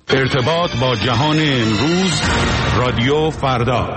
ارتباط با جهان امروز، رادیو فردا.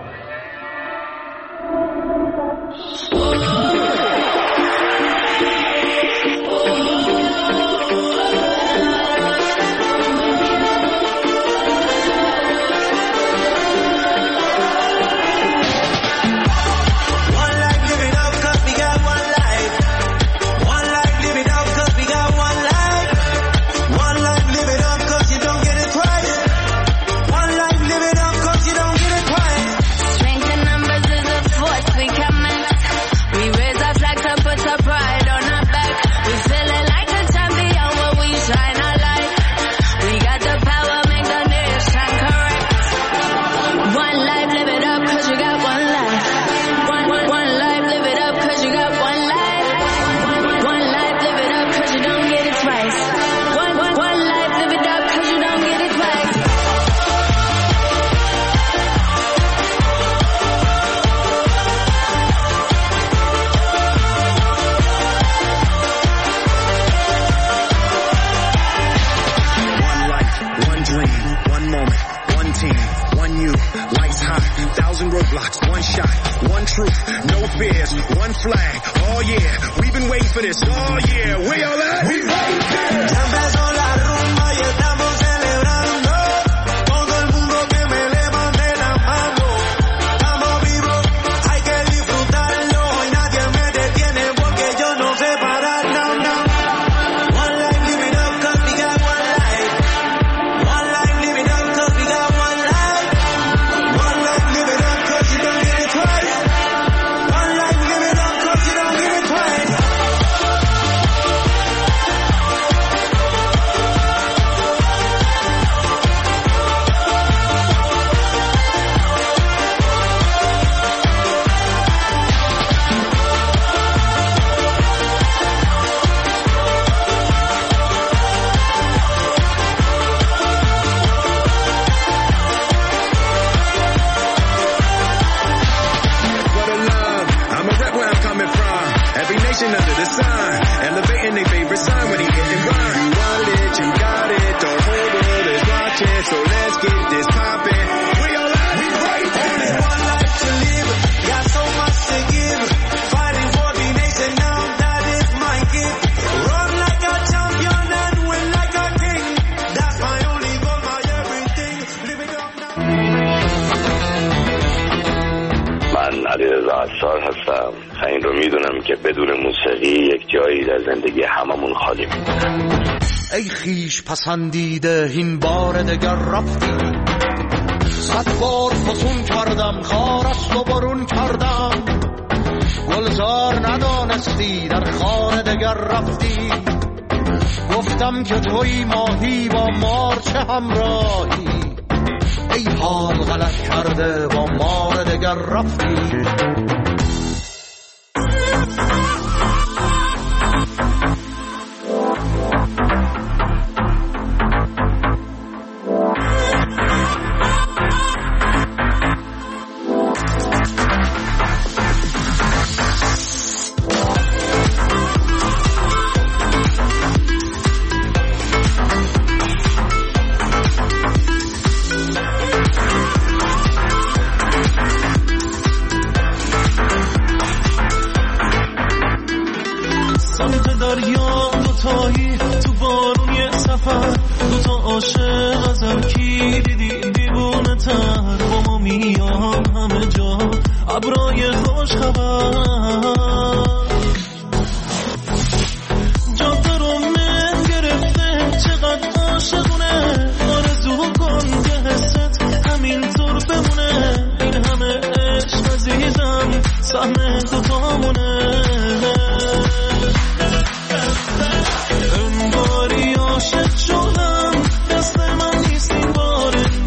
پسندیده این بار دگر رفتی، صد بار فتون کردم خارست و برون کردم، گلزار ندانستی در خانه دگر رفتی، گفتم که توی ماهی با مار چه همراهی، ای حال غلط کرده با مار دگر رفتی. انباری عاشق شدم، دست من نیست این بار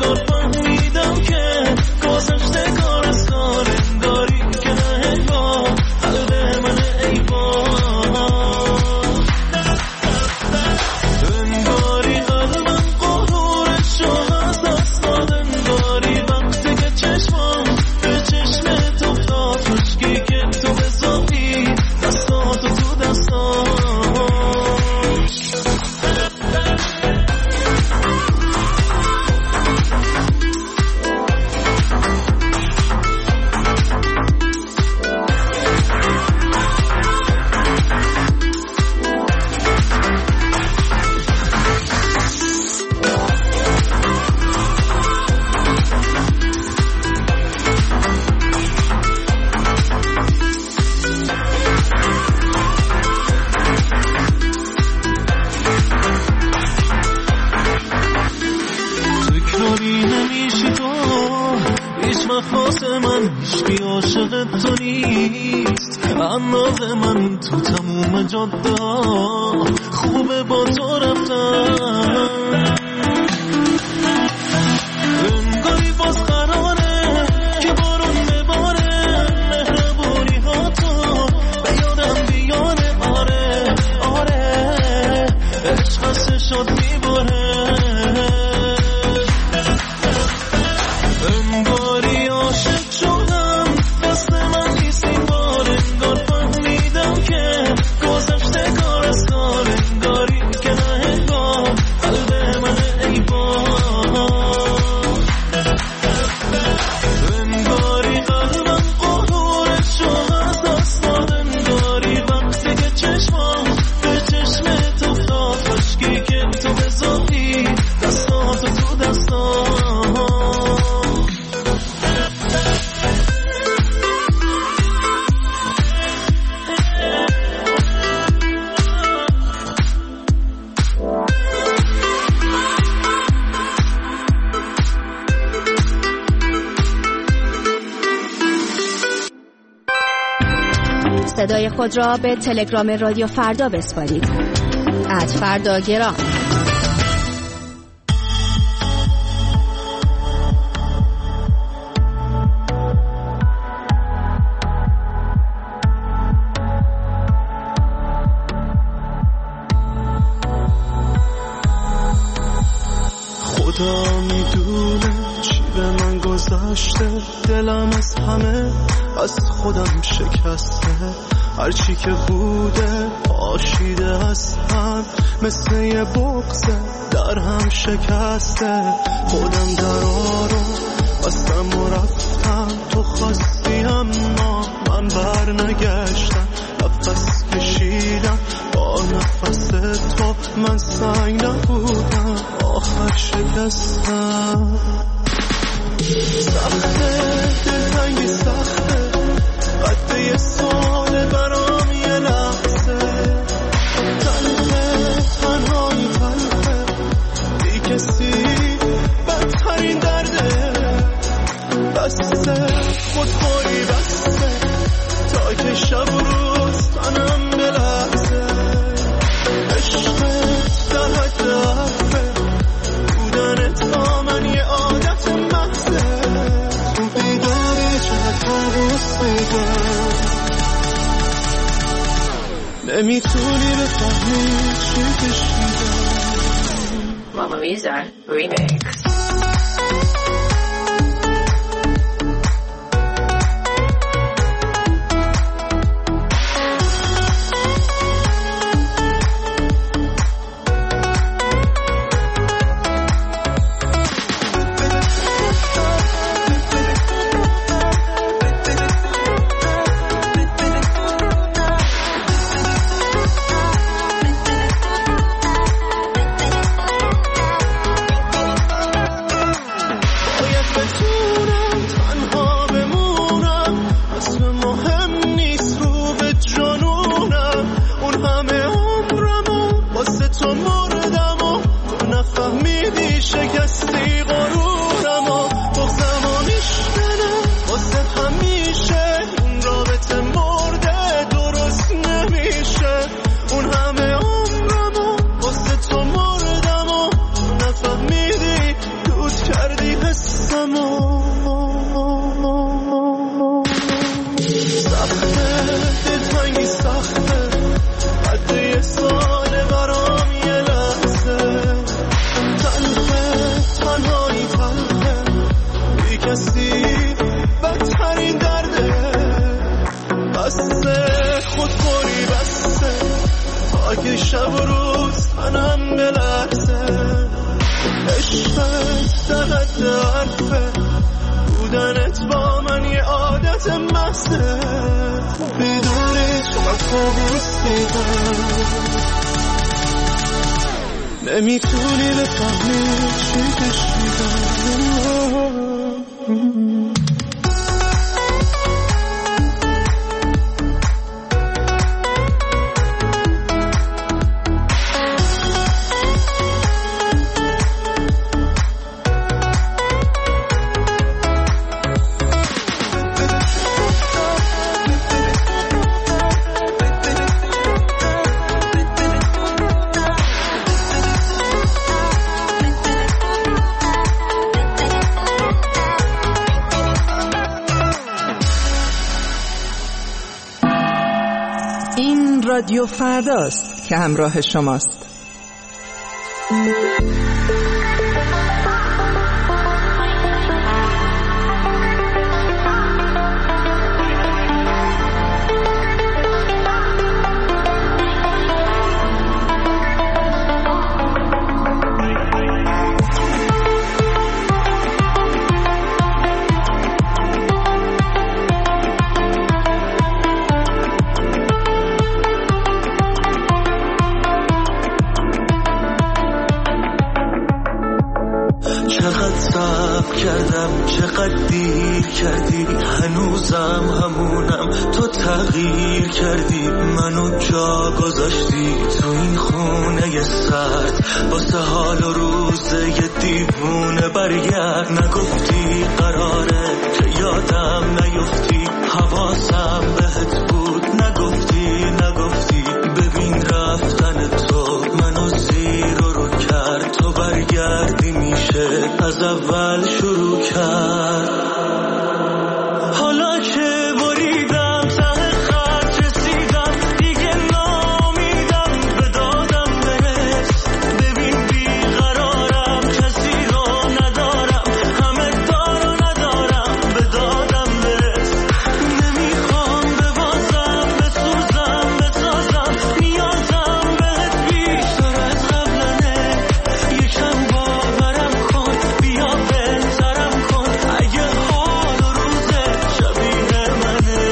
واسه من هیچکی عاشق تو نیست، انداز من تو تموم جاده خوبه با تو رفتن. انگاری باز قراره که بارون بباره، مهربونی ها تو به یادم بیاره. آره آره عشق شد میباره. انگاری عاشق شدم دست من نیست این بار، انگار فهمیدم که گذشته کار از کار، انگاری که نه انگار قلب من ای بار، انگاری قلبم قهورش شد از دست داد، انگاری وقتی که چشمم به چشم تو افتاد، خشکی که تو بذاری دستاتو تو دستام. صدای خود را به تلگرام رادیو فردا بسپارید. @فرداگرام. خدا میدونه چی به من گذشته، دلم از همه از خودم شکسته، هرچی که بوده پاشیده از هم، مثل یه بغضه در هم شکسته. خودم درا رو بستم و رفتم، تو خواستی اما من بر نگشتم، نفس کشیدم با نفس تو، من سنگ نبودم آخر شکستم. سخته دلتنگی سخته، قد یه سال برام یه لحظه، تلخه تنهایی تلخه، بی کسی بدترین درده، بسته خودخوری بسته تا که شب و روز تنم بلحظه، عشقت در حد حرفه، بودنت با من یه عادت محضه، تو بیداری چقدر کابوس میدم، نمیتونی بفهمی چی کشیدم. Mama Lisa Remix. شب و روز منم بلرزه، عشقت در حد حرفه، بودنت با من یه عادت محضه، بیداری چقدر کابوس دیدم، نمیتونی بفهمی چی کشیدم. رادیو فرداست که همراه شماست. چقدر دیر کردی، هنوزم همونم، تو تغییر کردی، منو جا گذاشتی تو این خونه سرد، واسه حال و روزه یه دیوونه برگرد. نگفتی قراره که یادم نیفتی، حواسم بهت بود، نگفتی ببین رفتن تو منو زیر رو کرد، تو برگردی میشه از اول شروع کرد. حالا که بریدم ته خط رسیدم، دیگه نامیدم به دادم برس. ببین بیقرارم، کسی رو ندارم، همه دارو ندارم، به دادم برس. نمیخوام ببازم، بسوزم، بسازم، نیازم بهت بیشتر از قبلنه. یکم باورم کن، بیا بهترم کن، اگه حال و روزه شبیه منه.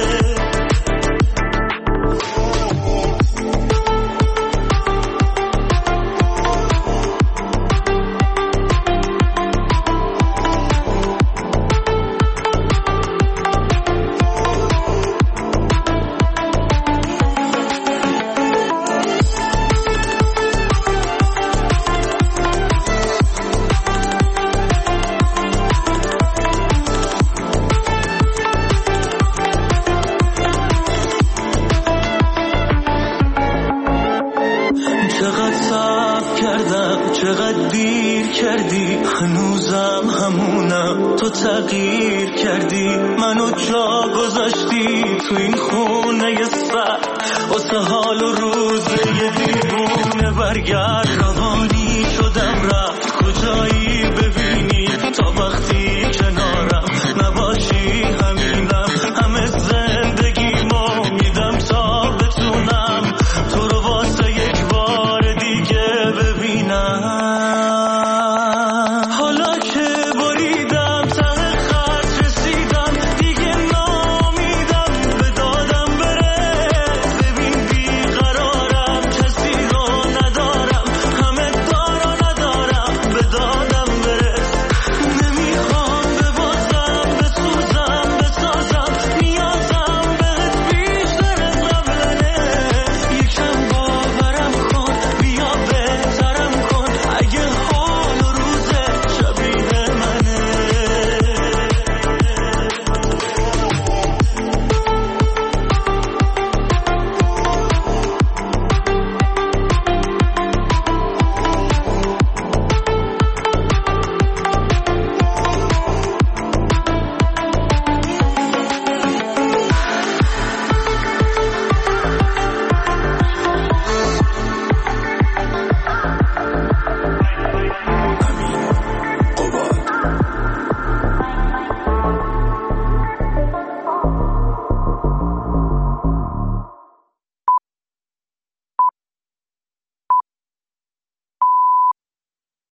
چقدر صبر کردم، چقدر دیر کردی، هنوزم همونم، تو تغییر کردی، منو جا گذاشتی تو این خونه سرد، واسه حال و روزه یه دیوونه برگرد. روانی